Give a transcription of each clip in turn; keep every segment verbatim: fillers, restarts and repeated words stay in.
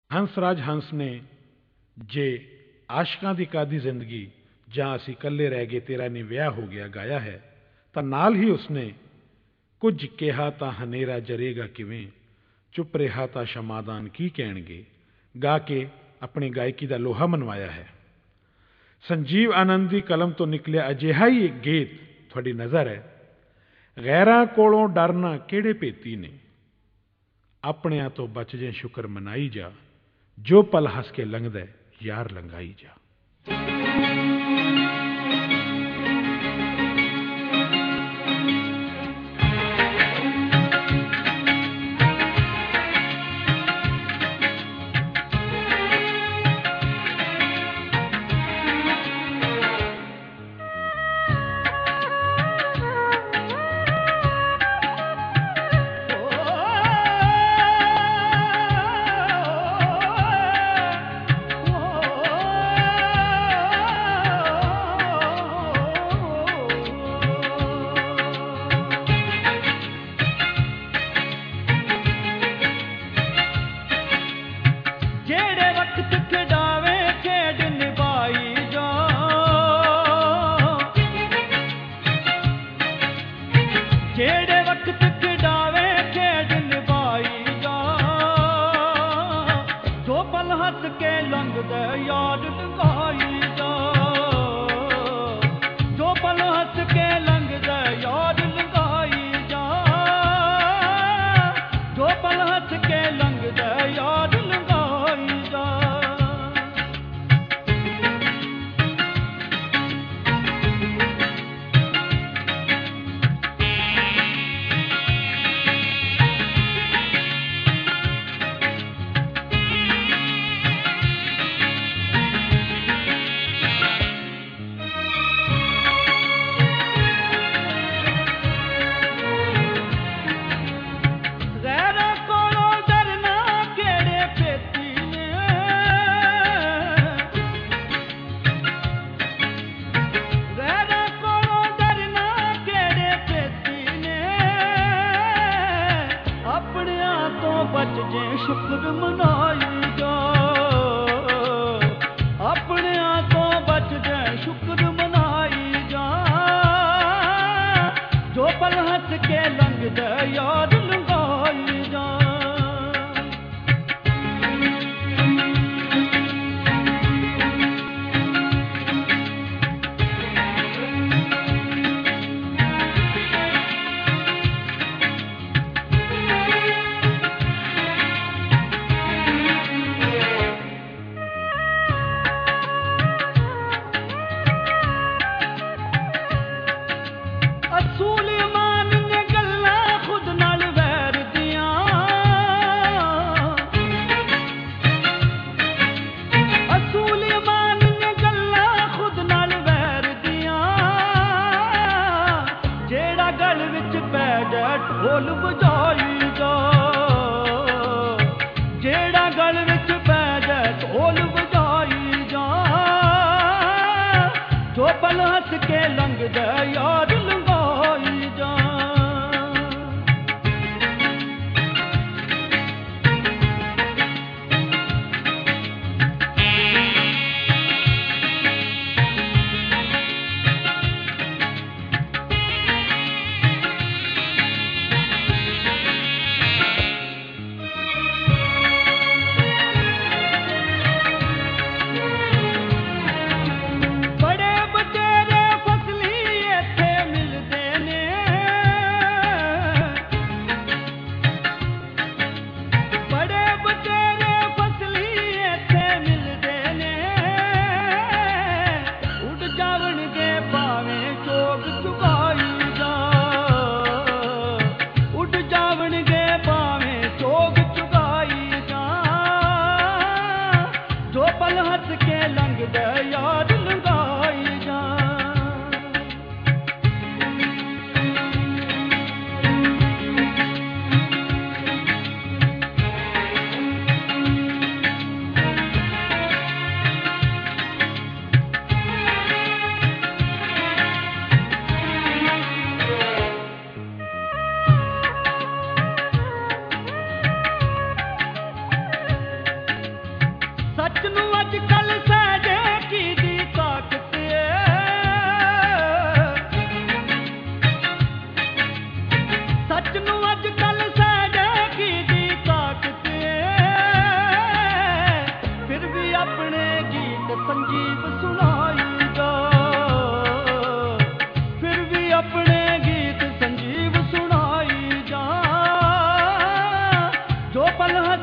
हंसराज हंस ने जे आशकां दी कादी जिंदगी जां असी कल्ले रह गए तेरा नहीं विआह हो गया गाया है, तो नाल ही उसने कुछ कहा तां हनेरा जरेगा किवें, चुप रहा तां शमादान की कहणगे गा के अपनी गायकी का लोहा मनवाया है। संजीव आनंद की कलम तो निकलिया अजिहा ही एक गीत थोड़ी नज़र है, गैरां कोलों डरना केड़े भेती ने, अपनियां तो बच जे शुक्र मनाई जा, जो पल हस के लंघदा यार लंघाई जा।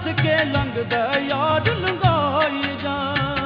के लंघदा यार लंघाई जा।